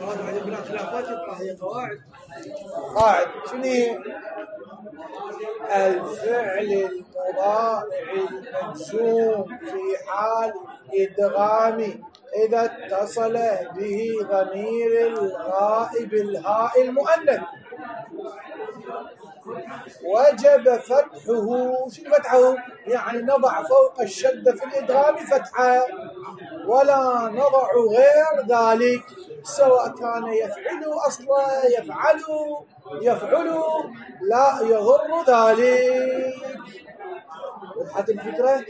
بعدين بلا خلافات يبقى هي قواعد شنو هي؟ الفعل المضارع المجزوم في حال إدغام إذا اتصل به ضمير الغائب الهاء المؤنث وجب فتحه. شنو فتحه؟ يعني نضع فوق الشدة في الإدغام فتحة، ولا نضع غير ذلك، سواء كان يفعل أصلا يفعل لا يضر ذلك. وضحت الفكرة؟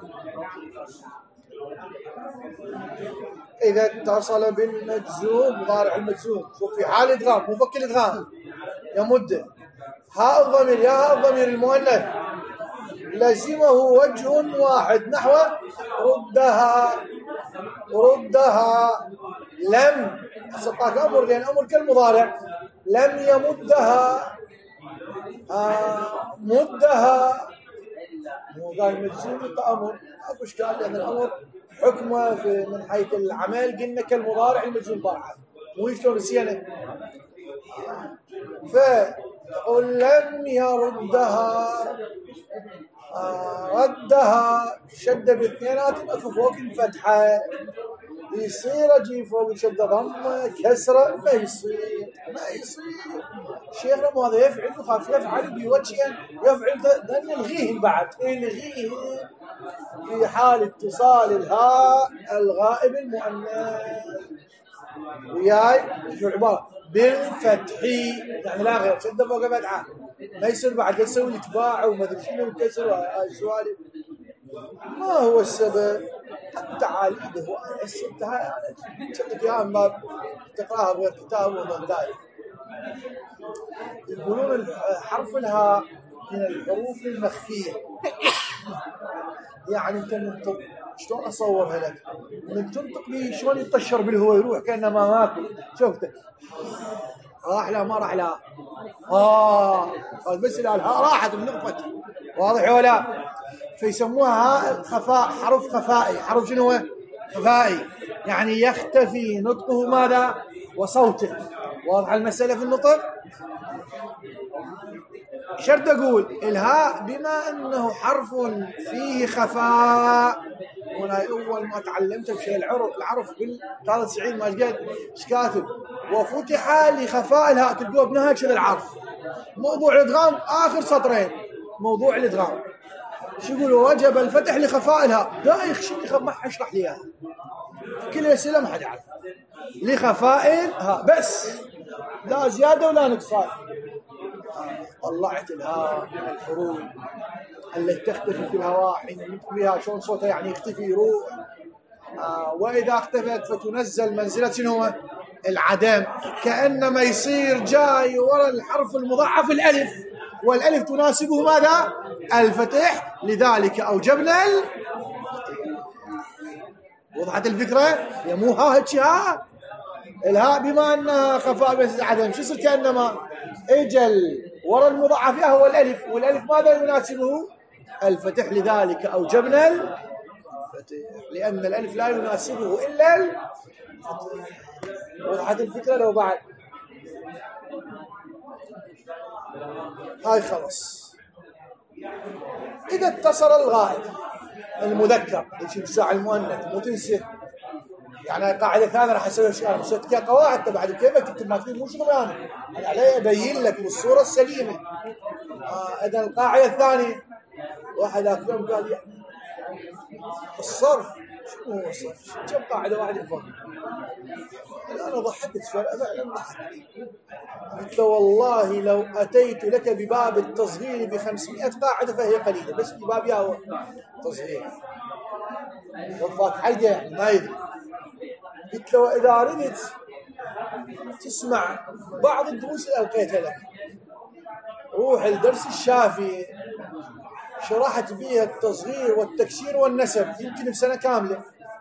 إذا اتصل بالمجزوم مضارع المجزوم شوف في حال إدغام مو فك الإدغام يمد هاء الضمير يا هاء الضمير المؤنث لزمه وجه واحد نحو ردها لم سطاك أمر لأن أمر كالمضارع لم يمدها مدها مو قال مجزوم التأمر اكو اشكال لأن الأمر حكمه من حيث العمل قلنا كالمضارع المجزوم طبعا مو شلون نسينا فقل لم يردها ردها شد بالاثنينات فوق الفتحة يصير اجي فوق شد ضمه كسره ما يصير شيخنا مو هذا يفعل وخاف يفعل بوجهه يفعل ده نلغيه بعد نلغيه في حال اتصال الهاء الغائب المؤنث وياي شو عباره بالفتح يعني لا غير شد فوق فتحه ما يصير بعد يسوي الاتباع وما ادري شنو الكسر وهاي السوالف. ما هو السبب؟ تعال هو انتهى كنت يا اما تقراها بغير كتاب وما داير يقولون حرف الهاء من الحروف المخفيه يعني انت منطق شلون اصورها لك انك تنطق به شلون يطشر بالهواء يروح كانه ما ماكل شفته راح لا ما راح لا بس الهاء راحت بنقطه واضح ولا فيسموها هاء خفاء حرف خفائي حرف شنو هو خفائي يعني يختفي نطقه ماذا وصوته واضح المسألة في النطق شرط أقول الهاء بما أنه حرف فيه خفاء هنا أول ما تعلمت بشيء العرف بالثالث سعيد ما ايش كاتب وفتح لخفاء الهاء تلقوه بنهاية كذا العرف موضوع الادغام آخر سطرين موضوع الادغام شو يقولوا وجب الفتح لخفاء الهاء دايخ شو ما اشرح لي اياها كل اسئله ما حد يعرف لخفاء الهاء بس لا زياده ولا نقصان طلعت الهاء من الحروف التي تختفي في الهواء حين نطق بها شلون صوتها يعني يختفي يروح واذا اختفت فتنزل منزله شنو هو العدم كانما يصير جاي ورا الحرف المضاعف الالف والالف تناسبه ماذا الفتح لذلك اوجبنا وضحت الفكره يا مو ها الهاء بما انها خفاء بس عدم شو يصير كانما اجل ورا المضاعف هو الالف والالف ماذا يناسبه الفتح لذلك اوجبنا الفتح لان الالف لا يناسبه الا الفتح. وضحت الفكره لو بعد هاي خلص. إذا اتصل الغائب المذكر يجي بساعة المؤنث مو تنسى يعني قاعدة ثانية راح أسوي أشياء مسويت قواعد تبعد كيف تكتب ما تكتب مو شغلانة أنا علي أبين لك بالصورة السليمة. إذا القاعدة الثانية واحد أكلم قال يعني الصرف شنو هو الصرف؟ كم قاعدة واحدة فوق أنا ضحكت فعلا ضحكت قلت له والله لو أتيت لك بباب التصغير ب500 قاعدة فهي قليلة بس بباب ياهو تصغير وفاك حاجة يعني ما يدري. قلت له إذا ردت تسمع بعض الدروس اللي ألقيتها لك روح الدرس الشافي شرحت فيها التصغير والتكسير والنسب يمكن بسنة كاملة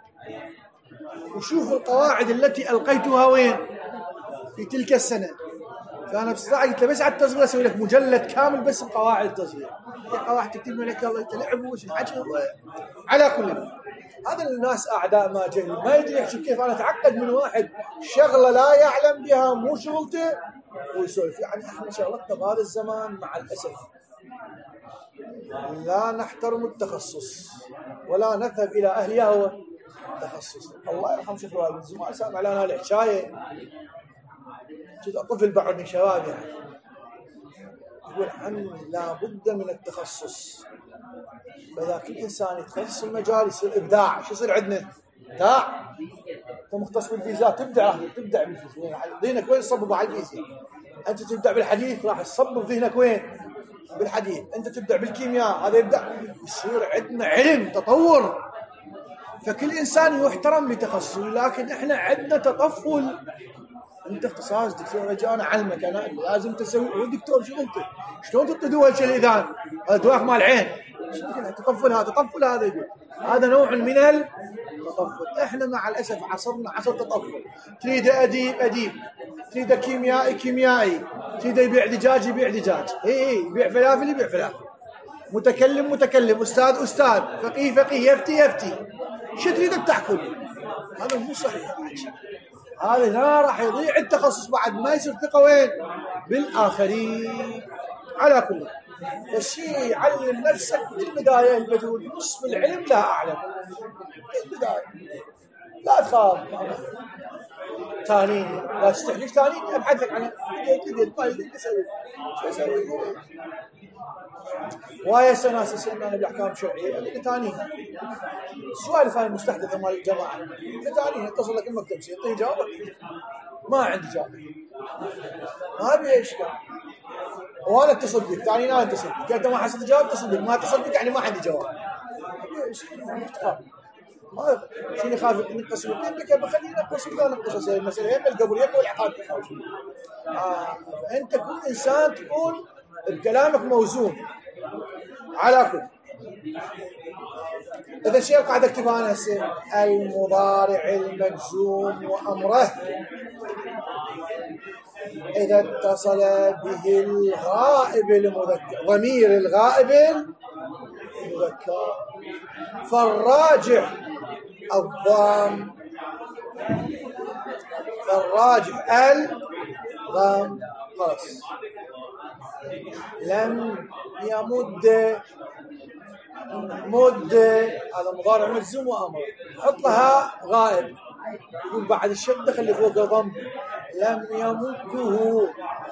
وشوف القواعد التي ألقيتها وين في تلك السنة. فأنا بصراحة قلت له بس على التصغير أسوي لك مجلد كامل بس بقواعد التصغير قواعد تكتب لك الله يتلعب وش الحكي على كل هذا الناس أعداء ما جهل، ما يدري يحكي كيف. أنا أتعقد من واحد شغلة لا يعلم بها مو شغلته ويسولف. يعني احنا شغلتنا بهذا الزمان مع الأسف لا نحترم التخصص ولا نذهب إلى أهل يهوى تخصص. الله يرحم شيخ الوالد الزمان سامع لنا الحكاية، كنت طفل بعد من شباب يعني يقول عن لا بد من التخصص، فإذا كل إنسان يتخصص المجال يصير إبداع. شو يصير عندنا؟ إبداع. أنت مختص بالفيزياء تبدع بالفيزياء، يعني ذهنك وين تصبب على الفيزياء؟ أنت تبدع بالحديث راح تصبب ذهنك وين؟ بالحديث. أنت تبدع بالكيمياء هذا يبدع. يصير عندنا علم تطور، فكل إنسان يحترم بتخصصه. لكن إحنا عندنا تطفل. أنت اختصاص دكتور رجاء أنا علمك، أنا لازم تسوي. هو دكتور شغلته شلون تطدوها هالشيء الإذان هذا دواء مال العين. تطفل هذا يقول هذا نوع من التطفل. إحنا مع الأسف عصرنا عصر تطفل. تريد أديب، تريد كيميائي، تريد يبيع دجاج يبيع فلافل، متكلم، أستاذ، فقيه، يفتي. شو تريد تحكم؟ هذا مو صحيح. هذا لا راح يضيع التخصص بعد ما يصير ثقة وين؟ بالآخرين. على كل فالشيء علم نفسك بالبداية. البدول نصف العلم لا أعلم بالبداية. لا تخاف تانيني، لا تستحليش تانيني. أبحث لك عن شو أسوي؟ وايا ناس يسألنا بالأحكام الشرعية اللي تانيني السؤال هاي المستحدثة مال الجماعة تانيني. اتصل لك المكتب يعطيني جواب، ما عندي جواب، ما أبي إشكال. وانا اتصل بك ثاني انا اتصل بك انت ما حصلت جواب، اتصل بك ما اتصل بك يعني ما عندي جواب. ما شنو خايف من قسم الدين بك بخلينا نقص المسألة هم القبرية والعقاد. انت كل انسان تكون بكلامك موزون على كل. اذا الشيء قاعد اكتبه انا هسه المضارع المجزوم وامره إذا اتصل به الغائب المذكر، ضمير الغائب المذكر، فالراجح الضم، خلاص. لم يمد هذا مضارع مجزوم وأمر، حط لها غائب. يقول بعد الشدة خلي فوق ضم. لم يمده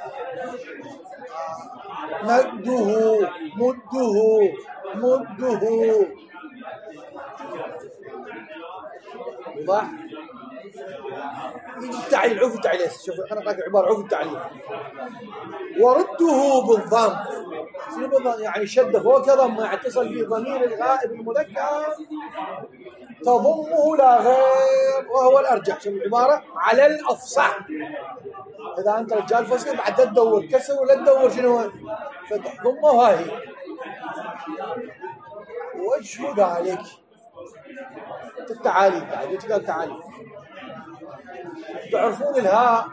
مده واضح. يجي التعليل عوف التعليل. شوف انا قاعد عباره عوف التعليل. ورده بالضم. يعني شد فوق ضم يتصل به ضمير الغائب المذكر تضمه لا غير وهو الارجح. شوف العباره على الافصح. اذا انت رجال فصيح بعد تدور كسر ولا تدور شنو فتح ضمه. وهاي وجه ذلك التعاليم. بعد وش قال تعاليم؟ تعرفون الهاء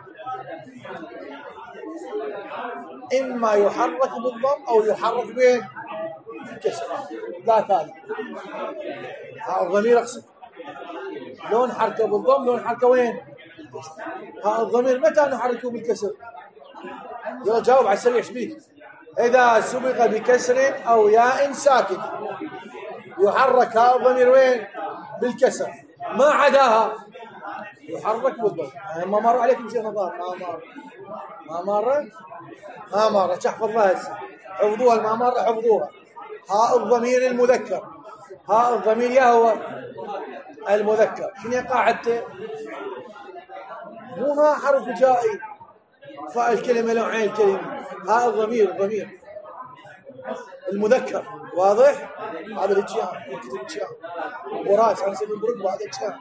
إما يحرك بالضم أو يحرك بالكسر. لا ثالث. ها الضمير أقصد لون حركة بالضم لون حركة وين؟ ها الضمير متى نحركه بالكسر؟ يلا جاوب على السريع. شبيك إذا سبق بكسر أو ياء ساكن يحرك ها الضمير وين؟ بالكسر. ما عداها يحرك بالضم. ما مر عليكم شيء نظار؟ ما مر تحفظ الله هسه. حفظوها ما مر حفظوها. ها الضمير المذكر، ها الضمير يهوى المذكر. شنو قاعدته؟ مو ها حرف جائي فاء الكلمة لو عين الكلمة. ها الضمير المذكر. واضح؟ هذا الاتشام وراس هنسمي البرق هذا الاتشام.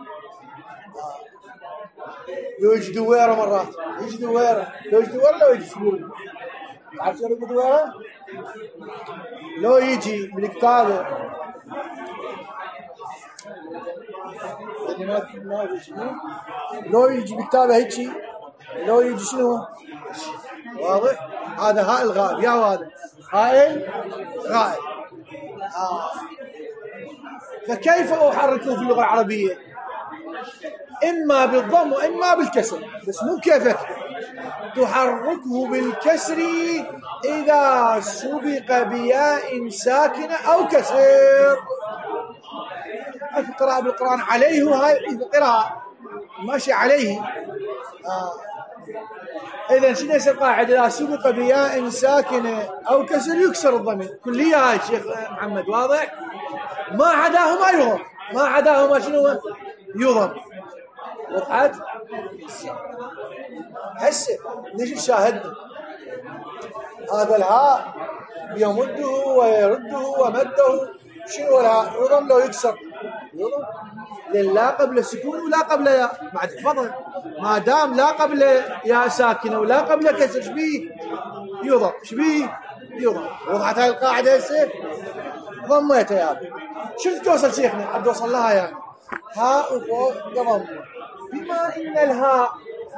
لو يجي دويره مرات يجي دويره لو يجي سبول. عارف شنو دويره؟ لو يجي بالكتابه لو يجي بالكتابه هيك لو يجي شنو؟ واضح؟ هذا هاء الغائب. يا هذا هاء الغائب. فكيف أحركه في اللغة العربية؟ إما بالضم وإما بالكسر، بس مو كيفك تحركه بالكسر إذا سبق بياء ساكنة أو كسر. القراءة بالقرآن عليه، وهاي القراءة ماشي عليه. إذا شنو يصير قاعدة؟ إذا سبق بياء ساكنة أو كسر يكسر الضمير كلية. هاي شيخ محمد واضح؟ ما عداهما يضم، ما عداهما شنو يضم. وضحت؟ هسه نجي نشاهدنا هذا الهاء يمده ويرده ومده، شنو الهاء؟ يضم لو يكسر؟ يضم، لأن لا قبل سكون ولا قبل ياء. بعد احفظها، ما دام لا قبل ياء ساكنه ولا قبل كسر شبيه يضم، شبيه يضم. وضحت هاي القاعده هسه؟ ضميتها يا ابي. شفت توصل شيخنا؟ عاد توصل لها يعني هاء وفوق ضم. بما ان الهاء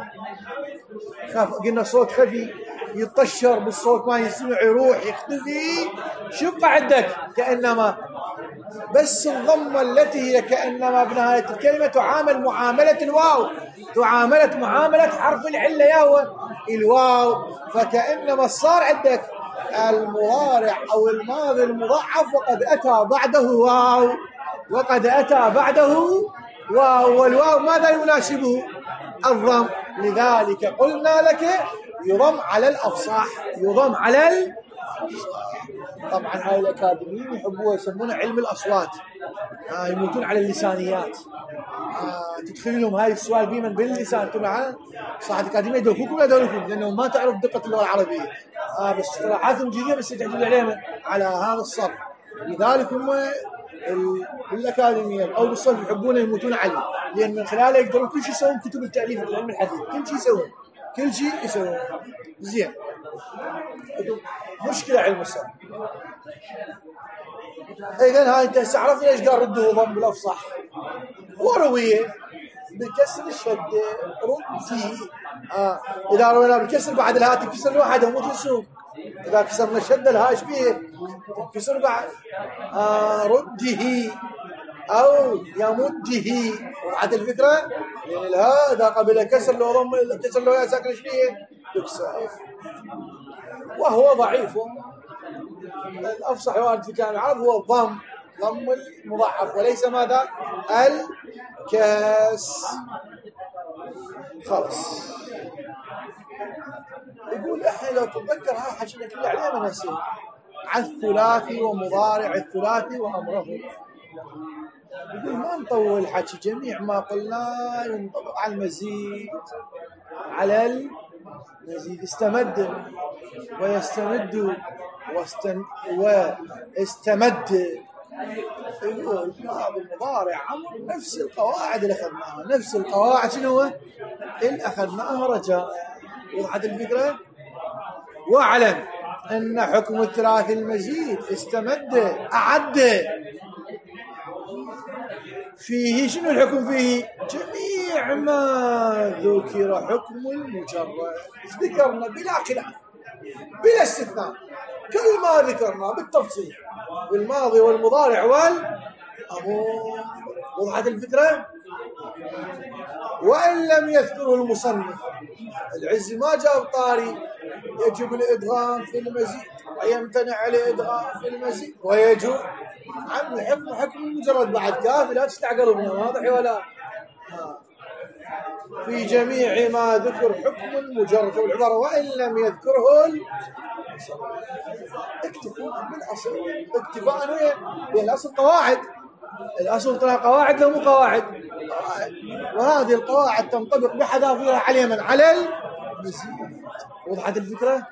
قلنا صوت خفي يطشر بالصوت، ما يسمع، يروح يختفي، شو عندك؟ كأنما بس الضمة التي هي كأنما بنهاية الكلمة تعامل معاملة الواو، تعاملت معاملة حرف العلة يا هو الواو. فكأنما صار عندك المضارع أو الماضي المضاعف وقد أتى بعده واو، وقد أتى بعده واو، والواو ماذا يناسبه؟ الضم. لذلك قلنا لك يضم على الأفصاح، يضم على الأفصاح. طبعا هاي الأكاديميين يحبوها، يسمونها علم الأصوات، يموتون على اللسانيات. تدخل لهم هاي السؤال بيمن باللسان تبعا صاحب الأكاديمية يدوكوكم ولا يدوكوكم، لأنهم ما تعرف دقة اللغة العربية. بس اصطلاحاتهم جديدة، بس يتعجبون عليهم على هذا الصرف. لذلك هم بالأكاديمية أو بالصرف يحبون يموتون عليه، لأن من خلاله يقدرون كل شيء يسوون. كتب التأليف في علم الحديث كل شيء يسوون، كل شيء يسوون زين. مشكلة علم الصرف. إذن هاي أنت عرفت ليش قال رده ضم بالأفصح؟ ورويه بكسر الشدة ردي. إذا روينا بكسر بعد الهاء تكسر لوحدها مو تنسون. إذا كسرنا الشدة الهاء ايش بيه؟ تكسر بعد رده أو يمده. وضحت الفكرة؟ يعني الهاء إذا قبل كسر لو ضم كسر لو ياء ساكن ايش بيه؟ تكسر. وهو ضعيف. الأفصح وارد في كلام العرب هو الضم، ضم المضاعف، وليس ماذا؟ الكاس. خلاص. يقول احنا لو تتذكر هاي حكينا كله عليه ما نسينا، على الثلاثي ومضارع الثلاثي وأمره. يقول ما نطول الحكي، جميع ما قلنا ينطبق على المزيد، على المزيد. استمد ويستمد واستمد. يقول ماضي المضارع عمر نفس القواعد اللي اخذناها، نفس القواعد شنو اللي اخذناها رجاء. وضحت الفكره؟ واعلم ان حكم الثلاثي المزيد استمد اعد فيه. شنو الحكم فيه؟ جميع ما ذكر حكم المجرد، ذكرنا بلا خلاف بلا استثناء، كل ما ذكرنا بالتفصيل، والماضي والمضارع والأمور. وضحت الفكرة؟ وإن لم يذكره المصنف العز ما جاب طاري يجب الإدغام في المزيد ويمتنع الإدغام في المزيد ويجب عن حكم المجرد. بعد كافي لا تستعقلوا منه، واضح ولا؟ في جميع ما ذكر حكم المجرد والعبارة وإن لم يذكره اكتفوا بالأصل. اكتفاء وين؟ لأن الأصل قواعد، الأصل ترى قواعد لو مو قواعد، وهذه القواعد تنطبق بحذافيرها على من؟ على المزيد. وضحت الفكرة؟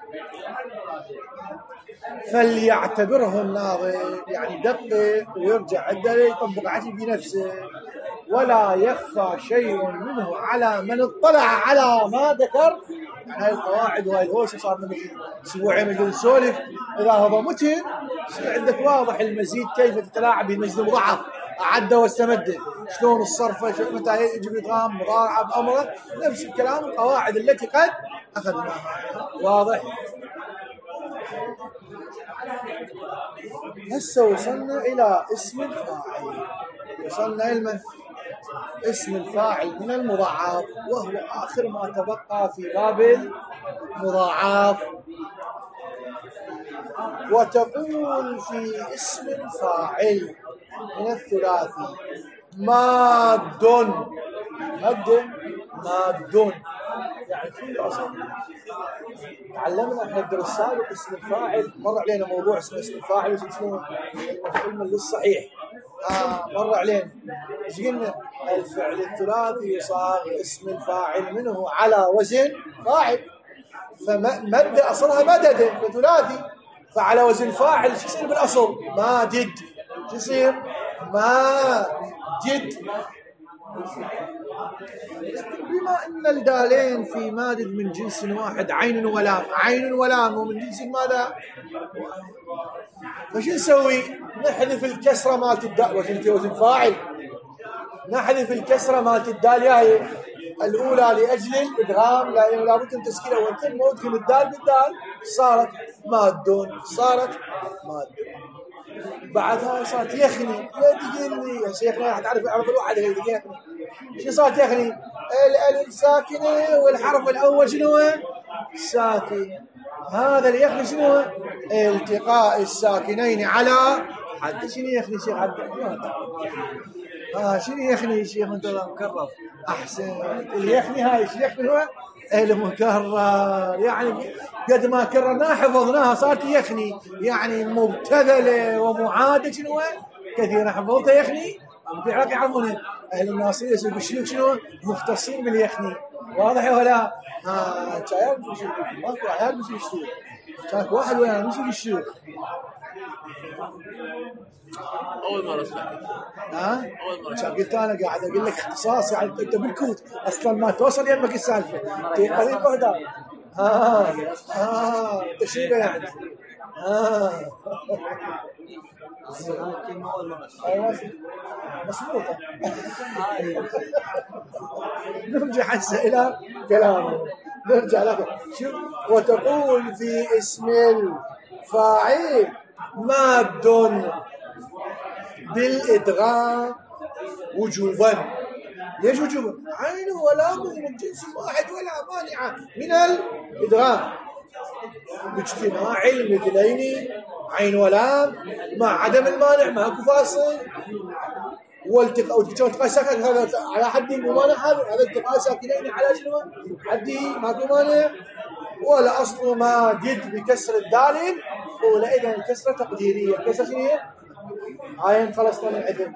فليعتبره الناظر، يعني دقق ويرجع عنده يطبق عشي بنفسه، ولا يخفى شيء منه على من اطلع على ما ذكر. يعني هاي القواعد وهاي الهوسه صار من اسبوعين نقول نسولف. اذا هذا متن يصير عندك واضح المزيد كيف تتلاعب بالمزيد المضاعف، اعد واستمد، شلون الصرفه، متى يجب ادغام مضارع بامره، نفس الكلام القواعد التي قد اخذناها. واضح؟ هسه وصلنا الى اسم الفاعل. وصلنا إلى اسم الفاعل من المضاعف، وهو آخر ما تبقى في باب المضاعف. وتقول في اسم الفاعل من الثلاثي ماد. يعني في أصل تعلمنا احنا الدرس السابق اسم الفاعل، مر علينا موضوع اسم الفاعل واسمه المفعول للصحيح. مر علينا ايش قلنا؟ الفعل الثلاثي يصاغ اسم الفاعل منه على وزن فاعل، فمد اصلها مدد ثلاثي، فعلى وزن فاعل شو يصير بالاصل؟ ماجد. شو يصير؟ ماجد. بما ان الدالين في مادد من جنس واحد، عين ولام ومن جنس ماذا؟ فشو نسوي؟ نحذف الكسره مالت الدال، وزن فاعل، نحذف الكسره مالت الدال هاي الاولى لاجل الادغام، لا بد من تسكينها، وانتم ادغم الدال بالدال صارت ماد. بعدها صارت يخني. لا تقول لي يا شيخنا راح تعرف الواحد يخني. شو صارت يخني؟ الالف ساكنه والحرف الاول شنو؟ ساكن. هذا اللي يخني شنو؟ التقاء الساكنين على حد. شنو يخني شيخ عبد؟ شنو يخني شيخ انت؟ مكرر. احسن. اللي يخني هاي شو يخني هو؟ المكرر. يعني قد ما كررناها حفظناها صارت يخني، يعني مبتذله ومعاده شنو؟ كثيرا حفظتها يخني. في عراق يعرفون اهل الناصريه يسوي الشيوخ شنو؟ مختصين باليخني. واضح ولا؟ شايف ماكو عيال مش يشتغل، كان واحد ويانا مش الشيوخ. اول مره اسمع. اول مره قلت انا قاعد اقول لك اختصاص، يعني انت بالكوت اصلا ما توصل يمك السالفه قريب بغداد. تشيبه يعني. مصبوطة. نرجع هسه إلى كلامه، نرجع له. شوف، وتقول في اسم الفاعل ماد بالإدغام وجوبا. ليش وجوبا؟ عين ولام من جنس واحد ولا مانع من الإدغام باجتماع المثلين، عين ولام مع عدم المانع، ماكو فاصل. والتقاء ساكن هذا على حد ممانع، هذا التقاء ساكنين على شنو؟ حده ماكو مانع. ولا اصل ما جد بكسر الدال ولا اذا الكسره تقديريه. الكسره شنو هي؟ هاي خلصنا من العدل.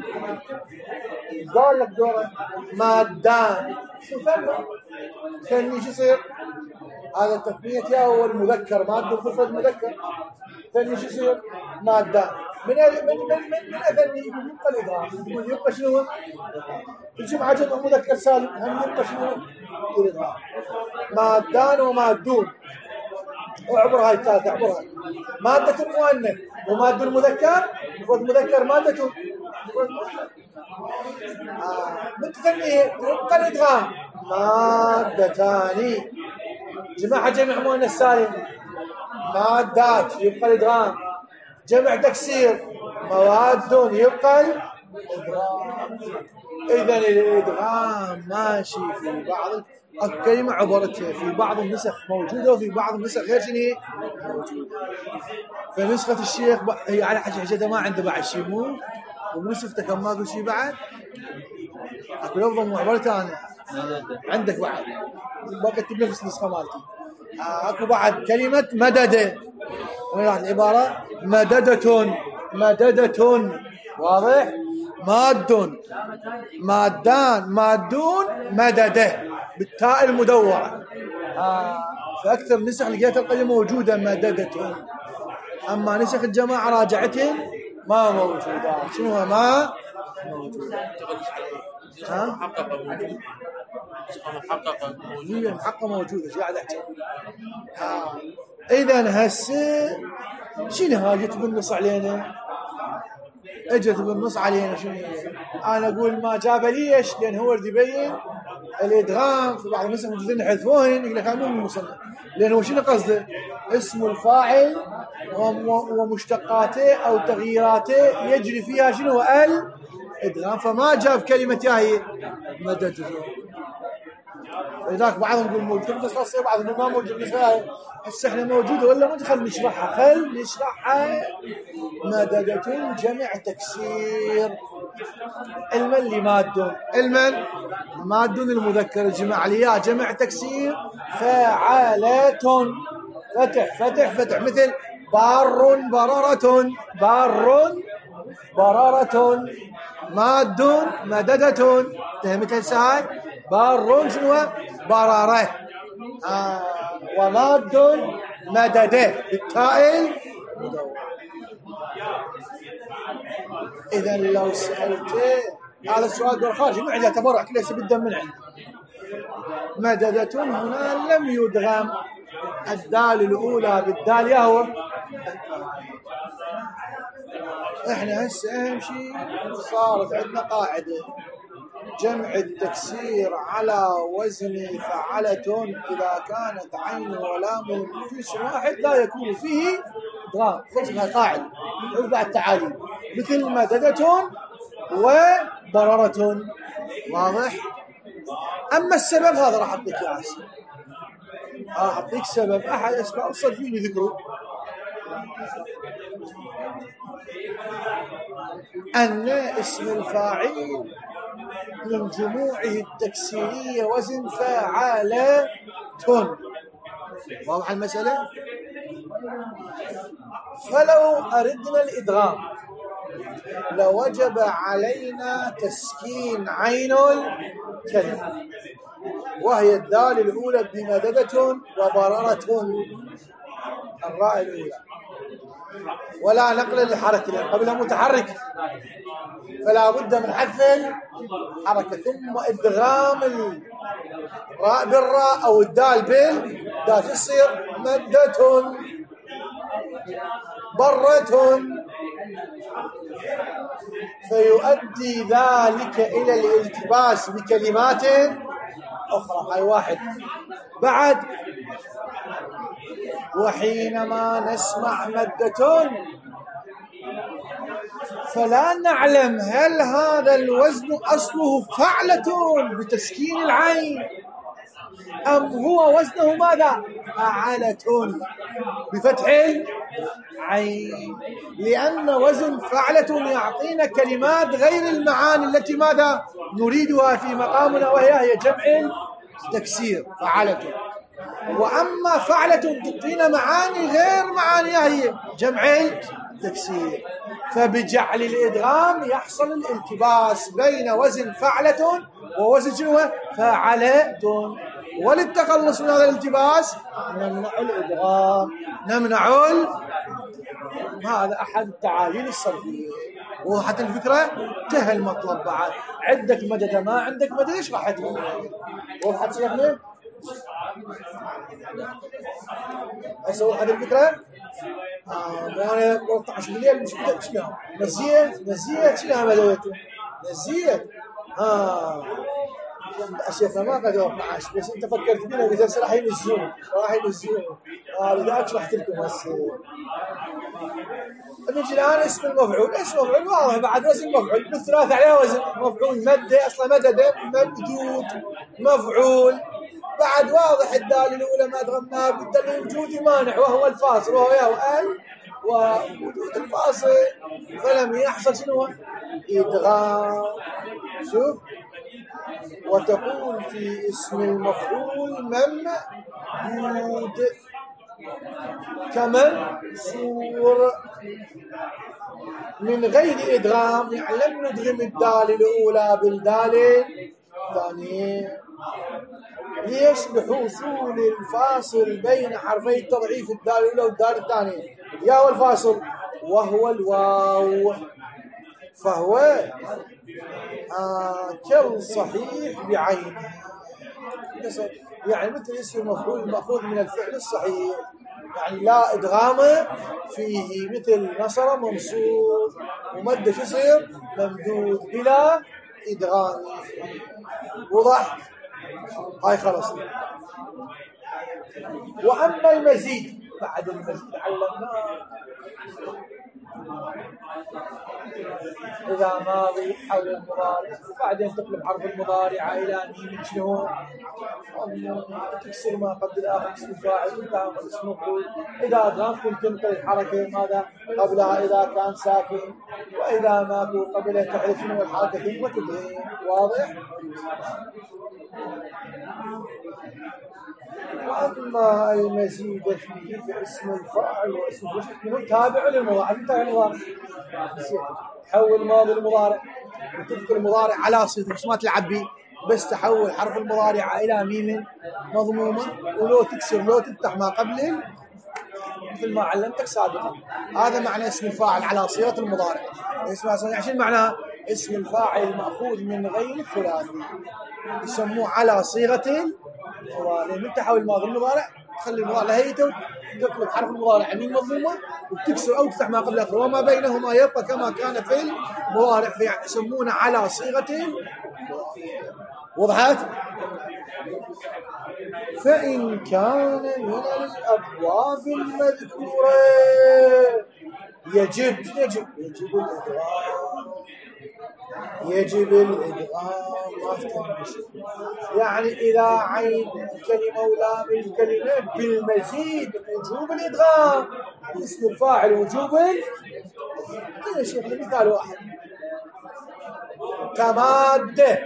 قال لك دوره مادان. شو ثاني شو يصير؟ هذا التثنية يا هو المذكر، ماد المفرد مذكر. ثاني شو يصير؟ مادان. من اثني يبقى الادغام. يقول يبقى شنو؟ الجمعة جمع مذكر سالم، هم يبقى شنو؟ الادغام. مادان ومادون. اعبر هاي الثالثة، اعبرها. مادة المؤنث ومادة المذكر، مفرد مذكر مادة. من تثنيه يبقى الادغام. مادتان. جمع مؤنث سالم مادات يبقى الادغام. جمع تكسير مواد يبقى الادغام. اذا الادغام ماشي في بعض الكلمه عبرتها في بعض النسخ موجوده وفي بعض النسخ غير شنو موجوده. فنسخه الشيخ هي على حجته ما عنده بعد شيء مو، وبنسخته كم ماكو شيء بعد. اكو لفظه معبرته انا عندك بعد بقت بنفس النسخه مالتي. اكو بعد كلمه مدد، وين راحت العباره؟ مددة. واضح؟ ماد مادان مادون مدده بالتاء المدوره. فاكثر نسخ لقيتها القليله موجوده مددة، اما نسخ الجماعه راجعتهم ما موجوده. شنو ما موجوده؟ محققة موجودة. شو قاعد احكي؟ اذا هسه شنو هاجت بالنص علينا؟ اجت بالنص علينا شنو؟ انا اقول ما جاب ليش؟ لان هو اللي يبين الادغام في بعض النسخ موجودين يحذفوهن، يقول لك مو مصنف. لان هو شنو قصده؟ اسم الفاعل ومشتقاته او تغييراته يجري فيها شنو؟ إدغام، فما جاب كلمة ياهي مددتون. لذلك بعضهم يقول موجود بالنسبة، بعضهم يقول ما موجود بالنسبة. هسه احنا موجودة ولا ما خل نشرحها، خل نشرحها. مددتون جمع تكسير. علما لمادون، علما مادون المذكر الجماع ليا جمع تكسير. فعالة فتح فتح فتح، مثل بار بررة، بار بررة. ماد مددة، فهمت هسه؟ بار شنو؟ بررة. وماد مدده بالتاء المدونة. إذا لو سألته هذا السؤال بالخارج ما عنده تبرع كله يبدأ من عنده. مددة هنا لم يدغم الدال الأولى بالدال يهو. احنا هسه أهم شيء صارت عندنا قاعدة جمع التكسير على وزن فعلة إذا كانت عين ولام في اسم واحد لا يكون فيه إدغام. فصلها قاعدة أربع تعاليم مثل مددة وبررة. واضح؟ أما السبب هذا راح أعطيك يا عسى، راح أعطيك سبب أحد أسباب الصرفين ذكره أن اسم الفاعل من جموعه التكسيرية وزن فاعلة. واضح المسألة؟ فلو أردنا الإدغام لوجب علينا تسكين عين الكلمة وهي الدال الأولى بمددة وبررة الراء الأولى، ولا نقل للحركة لأن قبلها متحرك، فلا بد من حذف الحركة ثم إدغام الراء بالراء أو الدال بالدال تصير مدة برة، فيؤدي ذلك إلى الالتباس بكلمات أخرى. هاي واحد. بعد وحينما نسمع مدة فلا نعلم هل هذا الوزن أصله فعلة بتسكين العين أم هو وزنه ماذا؟ فعلة بفتح العين، لأن وزن فعلة يعطينا كلمات غير المعاني التي ماذا نريدها في مقامنا، وهي جمع التكسير فعلة. وأما فعلة تعطينا معاني غير معانيها هي جمع التكسير، فبجعل الإدغام يحصل الالتباس بين وزن فعلة ووزن شنو؟ فعلة. وللتخلص من هذا الالتباس نمنع الإدغام، هذا أحد التعاليل الصرفية. وحتى الفكرة انتهى المطلب. بعد عندك مدد ما عندك مدد ايش راح تقول؟ وضحت شيخنا؟ اسوي هذه الفكرة؟ وانا 13 بالليل مش كتبت شلون؟ نزيت شلون بديته؟ نزيت الشيخ ما قد وقعش، بس انت فكرت بينا قلت راح ينزلون لذلك شرحت لكم هسه. نجي الان اسم المفعول، اسم مفعول واضح بعد وزن مفعول بالثلاثة عليها وزن مفعول، مدة اصلا مدد ممدود مفعول. بعد واضح الدال الاولى ما ادغمناها بالدال الوجودي مانع وهو الفاصل وهو يا ال ووجود الفاصل، فلم يحصل شنو؟ ادغام. شوف وتقول في اسم المفعول ممدود كمنصور من غير إدغام، يعني لم ندغم الدال الأولى بالدال الثانية. ليش؟ لحصول الفاصل بين حرفي التضعيف الدال الأولى والدال الثانية، يا والفاصل وهو الواو، فهو كالصحيح بعينه، يعني مثل اسم المفعول المأخوذ من الفعل الصحيح، يعني لا إدغام فيه، مثل نصر منصور ومد شو يصير؟ ممدود بلا إدغام. وضح؟ هاي خلص. وأما المزيد، بعد المزيد علمناه إذا ماضي حول المضارع بعدين تقلب حرف المضارع إلى ميم شنو تكسر ما قبل الآخر اسم الفاعل وتعمل اسم مفعول. إذا أدغام تنقل الحركة ماذا قبلها إذا كان ساكن، وإذا ماكو قبله تحذف شنو الحركة وتبين. واضح؟ وأما المزيد فيه فاسم الفاعل واسم الفاعل تابع للمضارع. تحول ماضي المضارع وتذكر المضارع على صيغة مش ما تلعب به، بس تحول حرف المضارع إلى ميم مضمومة، ولو تكسر لو تفتح ما قبل مثل ما علمتك سابقا. هذا معنى اسم الفاعل على صيغة المضارع. عشان معناها اسم الفاعل المأخوذ من غير الثلاثي، يسموه على صيغة المضارع. من تحول ماضي المضارع تخلي المضارع لهيته وتطلب حرف المضارع ميم مضمومة وبتكسر أو تفتح ما قبل الآخر، وما بينهما يبقى كما كان في المضارع، فيسمونه على صيغة. وضحت؟ فإن كان من الأبواب المذكورة يجب الإدغام. يعني إذا عين الكلمة ولام الكلمة بالمزيد وجوب الإدغام. اسم الفاعل وجوب كذا شيخ. مثال واحد كمادة،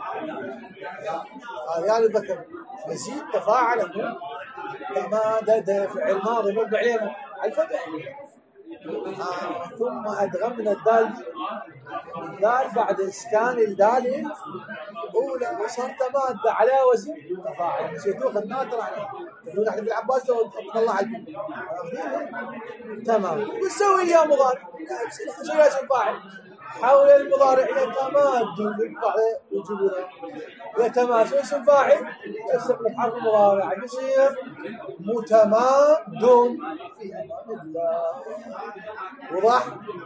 هذا يعني ذكر مزيد تفاعل كمادة فعل ماضي مبني عليه الفتح. ثم أدغمنا الدال بعد إسكان الدال الأولى وصارت مادة على وزن تفاعل. نسيتوه الناطر عليه تقول نحن بالعباس الله عليكم تمام. ونسوي لها مضارع شو اسم فاعل حول المضارع يتماد وجوبها يتماد اسم فاعل يستقبل حرف المضارع يصير متماد في أمان الله. وضح؟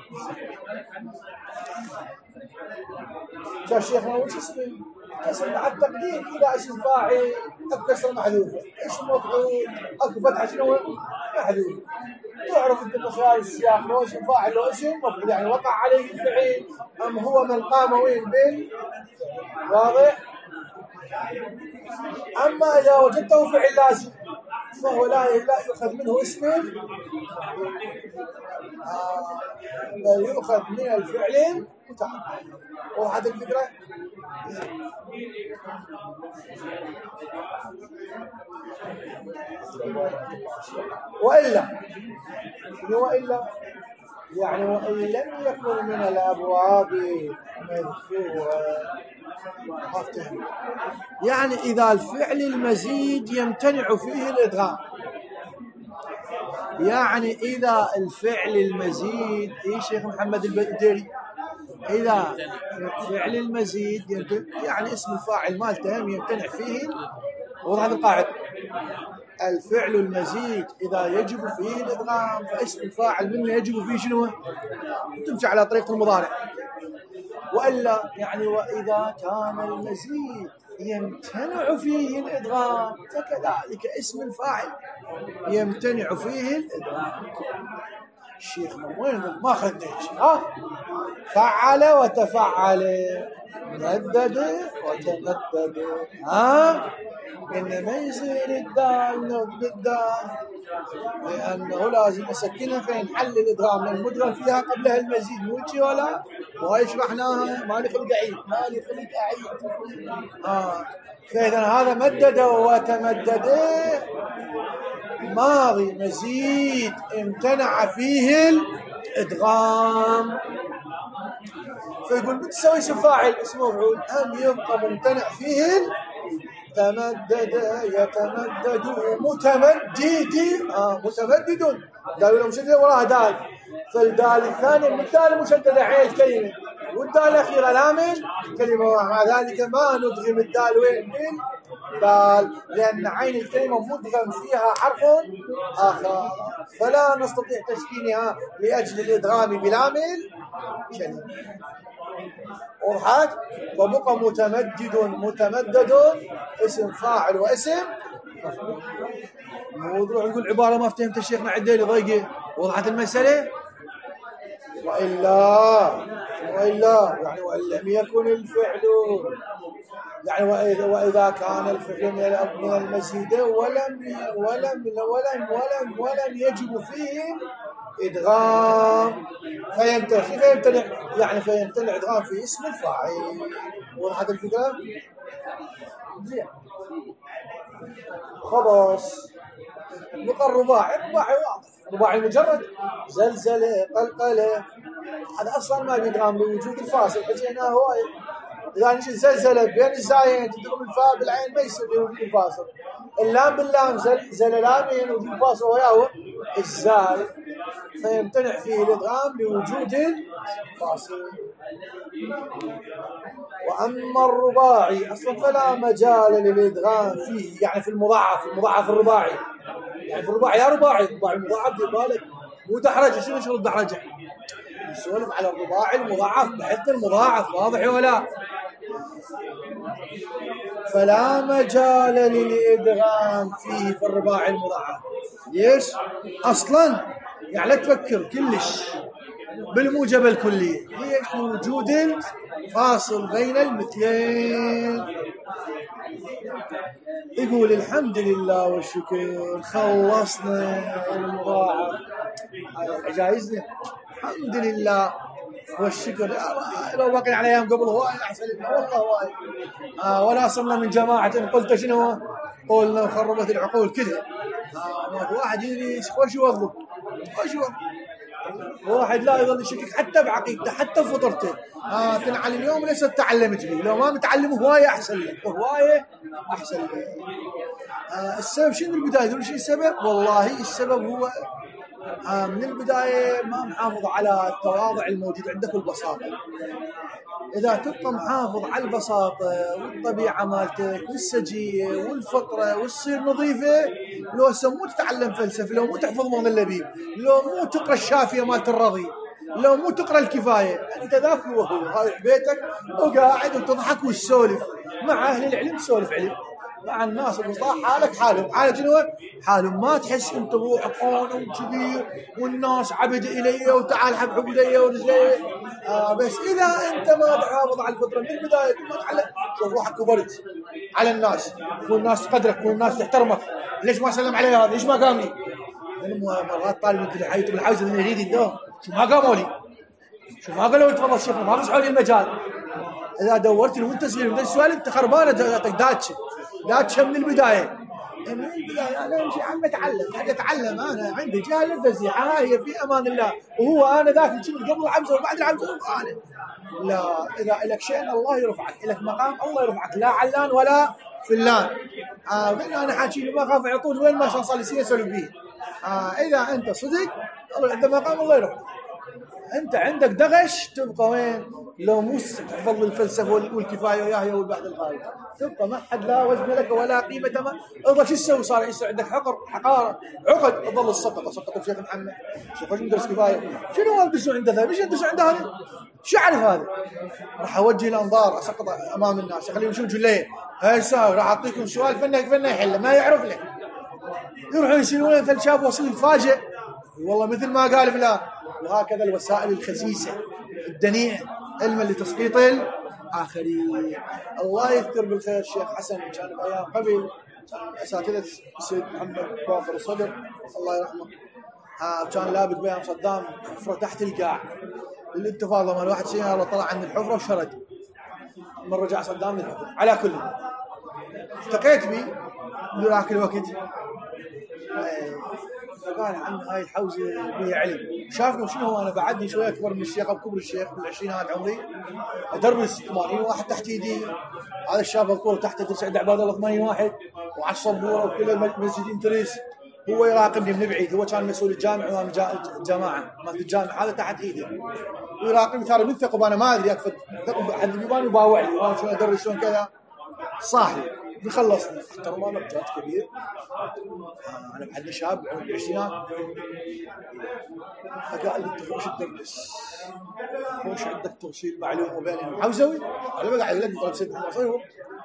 شاف شيخنا وش اسمه؟ اسم على التقدير إذا اسم فاعل أكسر محذوفة، اسم مفعول أكو فتحة شنو محذوفة. تعرف أنت من خلال السياق لو اسم فاعل لو اسم مفعول يعني وقع عليه الفعل أم هو من قام وين بين. واضح؟ أما إذا وجدته فعل لازم فهو لا يؤخذ منه اسم بل يؤخذ من الفعل متعدد. وهذه الفكرة. وإلا يعني وإن لم يكن من الأبواب مذكورة يعني إذا الفعل المزيد يمتنع فيه الإدغام. يعني إذا الفعل المزيد شيخ محمد البدري إذا فعل المزيد يعني اسم الفاعل مالته يمتنع فيه. وضع القاعدة الفعل المزيد إذا يجب فيه الإدغام فاسم الفاعل منه يجب فيه شنو؟ تمشي على طريقة المضارع. وإلا يعني وإذا كان المزيد يمتنع فيه الإدغام فكذلك اسم الفاعل يمتنع فيه الإدغام. الشيخ وين ما خديش فعل وتفعل مدد وتمدد إنما يصير الدال بالدال لأنه لازم أسكنها فين حل الإدغام لأن المدغم فيها قبلها المزيد موجي ولا وهي شرحناها ما لخلق أعيد فإذا هذا مدد وتمدد ماضي مزيد امتنع فيه الإدغام. فيقول بتسوي اسم فاعل اسمه مفعول أن يبقى ممتنع فيه تمدد يتمدد متمدد قالوا له مشدد وراها دال فالدال الثانية من الدال مشددة عين الكلمة والدال الأخيرة لامن كلمة ومع ذلك ما ندغم الدال وين دال لأن عين الكلمة مدغم فيها حرف آخر فلا نستطيع تسكينها لأجل الإدغام بلامن كلمة. وضحت؟ وبقى متمدد اسم فاعل واسم موضوع نقول عبارة ما افتهمت الشيخ مع الديل ضيقه. وضحت المسألة؟ وإلا يعني وإن لم يكن الفعل يعني وإذا كان الفعل من المزيد ولم يجب فيه إدغام فيمتنع يعني فيمتنع إدغام في اسم الفاعل. وهذا الفكرة زين خلاص. بقى الرباعي واضح، رباعي مجرد زلزلة قلقلة هذا أصلا ما بيدغام لوجود الفاصل حكيناه هواي. إذا نجي زلزلة بين الزاين تدغم الفاء بالعين ما يصير لوجود الفاصل. اللام باللام زللامين وجود الفاصل وياه الزاي فيمتنع فيه الإدغام لوجود الفاصل. وأما الرباعي أصلا فلا مجال للإدغام فيه يعني في المضاعف الرباعي يعني في الرباعي يا رباعي مضاعف في بالك مو دحرجة. شنو شغل دحرجة؟ نسولف على الرباعي المضاعف بحث المضاعف واضح ولا؟ فلا مجال للإدغام فيه في الرباعي المضاعف. ليش؟ أصلا يعني لا تفكر كلش بالموجب الكلي. ليش؟ وجود الفاصل بين المثلين. يقول الحمد لله والشكر خلصنا المضاعف عجائزنا الحمد لله والشكر. لو بقي على ايام قبل هواي احسن لنا والله هواي. ولا صرنا من جماعه قلت شنو قولنا خربت العقول كلها. واحد يدري خوش يوظف واحد لا يظل يشكك حتى بعقيدته حتى فطرته. تنعلم اليوم ليس تعلمت به لو ما متعلم هوايه احسن لك هوايه احسن لك. السبب شنو البدايه؟ تدري شنو السبب؟ والله السبب هو من البدايه ما محافظ على التواضع الموجود عندك والبساطه. إذا تبقى محافظ على البساطة والطبيعة مالتك والسجية والفطرة والصير نظيفة لو مو تتعلم فلسفة لو مو تحفظ مغنى اللبيب لو مو تقرأ الشافية مالت الرضي لو مو تقرأ الكفاية أنت ذاك وهو رايح بيتك وقاعد وتضحك وتسولف مع أهل العلم تسولف علم مع الناس البسطاء حالك حالك شنو؟ حالهم ما تحس انت روحك قانون كبير والناس عبد الي وتعال حب عبوديه ورجليه. بس اذا انت ما تحافظ على الفطره من البدايه ما تعلم شوف روحك كبرت على الناس والناس تقدرك والناس تحترمك. ليش ما سلم علي هذا؟ ليش ما قام لي؟ مرات طالب يمكن حياته بالحوزه اللي يريد الدوام شو ما قاموا لي شو ما قالوا تفضل شيخ ما فسحوا لي المجال. اذا دورت له وانت صغير السؤال انت خربانه داتشه من البدايه انا امشي عم اتعلم انا عندي جاهل فزيحه هي في امان الله وهو انا ذاك اللي قبل العمزه وبعد العمزه انا لا. اذا لك شيء الله يرفعك لك مقام الله يرفعك لا علان ولا فلان. انا حاكي ما اخاف يعطوني وين ما صار لي سنه اسولف به. اذا انت صدق الله عنده مقام الله يرفعك. انت عندك دغش تبقى وين لو مو تحفظ الفلسفه والكفايه وياها والبعد الغايب تبقى ما حد لا وزن لك ولا قيمه. ما اضل شو تسوي؟ صار يصير عندك حقاره عقد تظل سقط الشيخ محمد شوف ايش مدرس كفايه شنو يدرسوا عنده ذا ليش يدرسوا عنده هذا شو اعرف هذا راح اوجه الانظار اسقط امام الناس اخليهم يشوفوا جلين هاي ساوي راح اعطيكم سؤال فنه يحله ما يعرف له يروحون يسالون مثل شاف وصل يتفاجئ والله مثل ما قال فلان. وهكذا الوسائل الخسيسه الدنيئه علما لتسقيط الاخرين. الله يذكر بالخير الشيخ حسن كان بايام قبل كان اساتذه السيد محمد باقر الصدر الله يرحمه. كان لابد بيام صدام حفره تحت القاع الانتفاضه مال واحد سياره طلع عند الحفره وشرد من رجع صدام للحفره. على كل التقيت بي ذاك الوقت فقال عن هاي الحوزه بها علم شافني شنو هو انا بعدني شويه اكبر من الشيخ بكبر الشيخ بالعشرينات عمري ادرس 80 واحد تحت ايدي. هذا الشاب الكور تحت تدرس عند عباد الله 80 واحد وعلى الصبوره وكل مسجدين تريس هو يراقبني من بعيد. هو كان مسؤول الجامع وانا الجماعه مالت الجامع هذا تحت ايدي ويراقبني ترى من ثقب انا ما ادري اكفد ثقب حد يباني وباوع لي وانا شلون ادرس شلون كذا صاحي بيخلصنا ترى ما رجعت كبير. انا بعدني شاب عمري العشرينات فقال لي انت وش تدرس؟ وش عندك توصيل معلومه بين الحوزوي؟ انا بقعد لك طالب سيد محمد صيفو.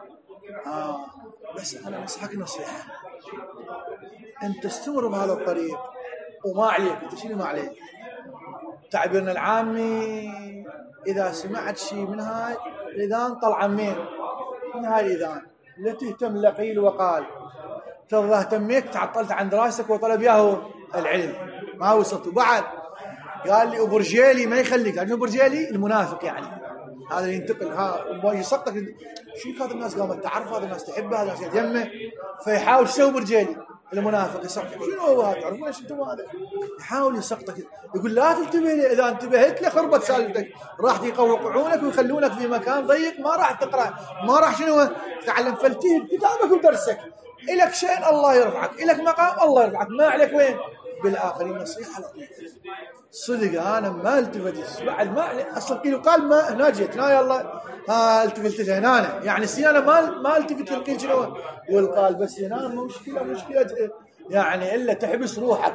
بس انا انصحك نصيحه انت استمر بهذا الطريق وما عليك انت شنو ما عليك تعبيرنا العامي إذا سمعت شيء من هاي الإذان طلع منين؟ من هاي الإذان لا تهتم لا قيل وقال، تظل اهتميت تعطلت عن دراستك وطلب ياهو العلم ما وصلت. وبعد قال لي أبرجيلي ما يخليك، لأنه أبرجيلي المنافق يعني هذا اللي ينتقل ها يسقطك. شو هذا الناس قامت تعرف، هذا الناس تحبه، هذا الناس يمه، فيحاول يسوي برجيلي المنافق يسقطك. شنو هو هذا؟ تعرفون ايش انتم هذا؟ يحاول يسقطك، يقول لا تنتبه لي، اذا انتبهت له خربت سالفتك، راح يقوقعونك ويخلونك في مكان ضيق، ما راح تقرا، ما راح شنو تتعلم. فالتهب كتابك ودرسك، إلك شيء الله يرفعك، إلك مقام الله يرفعك، ما عليك وين بالآخرين نصيحة لطيفة. صدق أنا ما التفت بعد ما أصلا قيل قال ما هنا جيت هنا يلا التفت هنا يعني السيانة ما التفت القيل شنو والقال بس هنا مشكلة يعني إلا تحبس روحك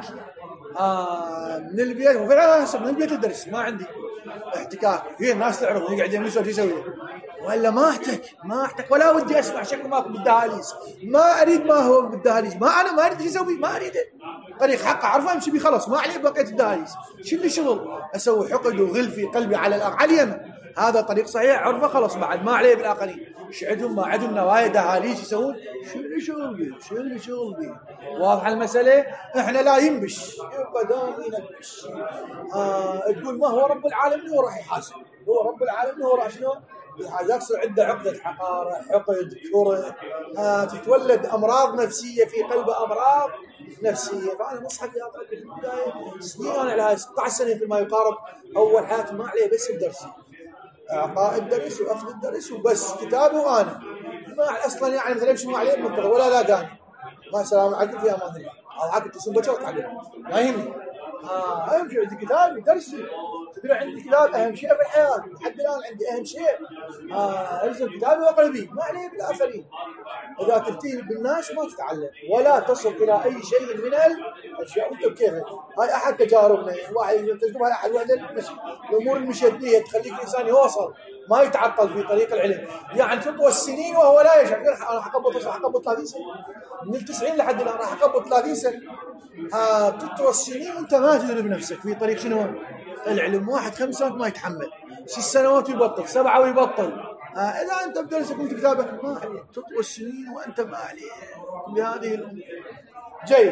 من البيت. وفعلا من البيت الدرس ما عندي احتكاك في ناس تعرف يقعد يسوي ولا ما احتك ولا ودي اسمع شكل ماكو بالدهاليز، ما اريد ما هو بالدهاليز، ما انا ما اريد شو اسوي، ما اريده طريق حق اعرفه امشي بيه خلاص، ما عليه بقيت الدهاليز. شو اللي شغل اسوي حقد وغل في قلبي على اليمن، هذا طريق صحيح عرفه خلاص بعد ما عليه بالاخرين. شعدهم ما عندهم نوايا دهاليز يسوون شو اللي شغل بيه واضح المساله. احنا لا ينبش يبقى دائما ينبش تقول ما هو رب العالمين هو راح يحاسب، هو رب العالمين هو راح شنو هذاك يصير عنده عقدة حقارة حقد كره تتولد أمراض نفسية في قلبه، أمراض نفسية. فأنا نصحك يا طالب في البداية سنين أنا على 16 سنة فيما يقارب أول حياتي ما عليه بس الدرس، إعطاء الدرس وأخذ الدرس وبس كتابي وأنا ما أصلا يعني مثلا يمشي ما عليه منتظر ولا لاقاني ما سلام عليكم في أمان الله هذا حق اتصل بشرط عليه ما يهمني أهم شيء عندي كتابي درسي تدري عندي كتاب أهم شيء في الحياة لحد الآن عندي أهم شيء ألزم كتابي وقلبي ما عليه بالآخرين. إذا تلتهي بالناس ما تتعلم ولا تصل إلى أي شيء من الأشياء. وأنت بكيفك هاي أحد تجاربنا واحد تجربة أحد الأمور المشدية تخليك الإنسان يوصل ما يتعطل في طريق العلم. يعني تطوى السنين وهو لا يشعر أنا حقبط 30 سنة من ال90 لحد الآن راح أقبض 30 سنة تطوى السنين وأنت ما تدري بنفسك في طريق شنو العلم. واحد 5 سنوات ما يتحمل 6 سنوات يبطل 7 ويبطل إذا أنت بدرسك وأنت كتابك ما عليك تطوى السنين وأنت ما عليك بهذه الأمور. جيد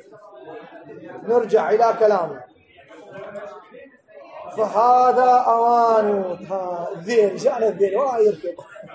نرجع إلى كلامنا. فهذا أوان الذيل جاء الذيل ولا يركب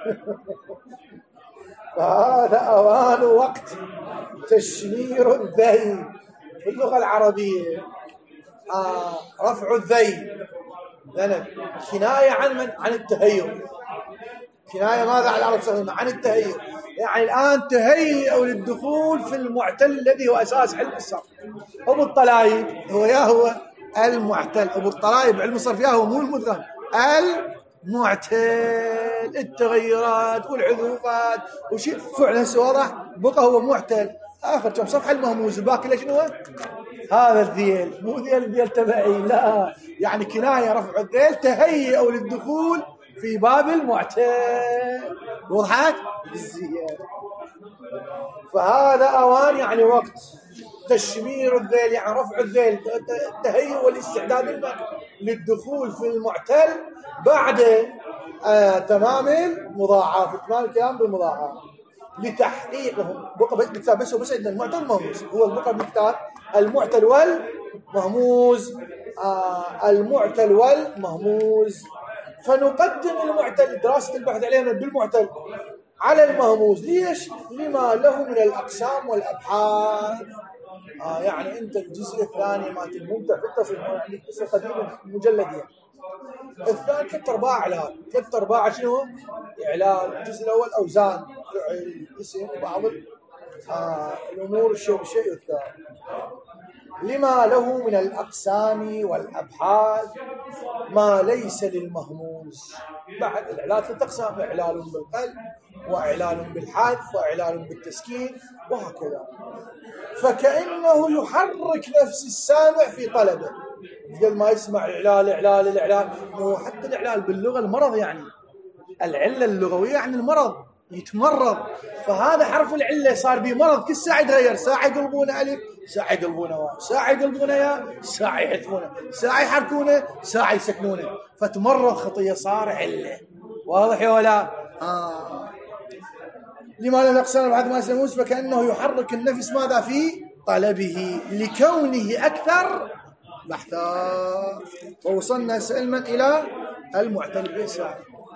فهذا أوان وقت تشمير الذيل في اللغة العربية. رفع الذيل لأن كناية عن التهيؤ. كناية ماذا على العرب تستخدمها عن التهيؤ، يعني الآن تهيئوا للدخول في المعتل الذي هو أساس علم الصرف. أبو الطلايب هو المعتل، أبو الطلايب علم الصرف هو مو المدغم المعتل، التغيرات والعذوفات وشيء فعلا واضح بقى هو معتل. آخر كم صفحة المهموز الباقي ليش هو هذا الذيل مو ذيل تبعي لا، يعني كناية رفع الذيل تهيئوا للدخول في باب المعتل. وضحت الزيادة. فهذا أوان يعني وقت تشمير الذيل يعني رفع الذيل التهيئ والاستعداد للدخول في المعتل بعد تمام المضاعف تمام الكلام بالمضاعف لتحقيقهم بقى بالكتاب بس عندنا المعتل والمهموز هو البقى بالكتاب المعتل والمهموز المعتل والمهموز. فنقدم المعتل دراسة البحث علينا بالمعتل على المهموز. ليش؟ لما له من الأقسام والأبحاث. يعني أنت الجزء الثاني مالت الممتع في التصنيف يعني قصة قديمة مجلدية. الثاني 3/4 إعلان 3/4 شنو؟ إعلان. الجزء الأول أوزان الاسم وبعض الأمور الشيء بالشيء الثاني. لما له من الأقسام والأبحاث ما ليس للمهموز. بعد الإعلان 3 أقسام: إعلان بالقلب وإعلان بالحذف وإعلان بالتسكين وهكذا. فكأنه يحرك نفس السامع في طلبه قبل ما يسمع الإعلان. مو حتى الإعلان باللغة المرض يعني العلة اللغوية يعني المرض يتمرض. فهذا حرف العلة صار به مرض، كل ساعة يتغير، ساعة يقلبونه ألف، ساعة يقلبونه واو، ساعة يقلبونه ياء، ساعة يحذفونه، ساعة يحركونه، ساعة يسكنونه، فتمرض خطية، صار علة. واضح ولا؟ لماذا الأقسام بعد ما سموس؟ فكأنه يحرك النفس ماذا في طلبه لكونه أكثر بحثا. ووصلنا سلما إلى المعتل بالساعة.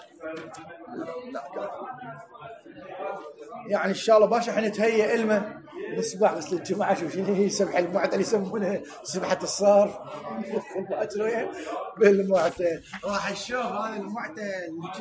يعني إن شاء الله باشا حنتهيأ إلمه نسبح بس للجماعة شو شنو هي سبح المعتل، يسمونها سبحة الصارف بالمعتل. راح الشوف هذا المعتل.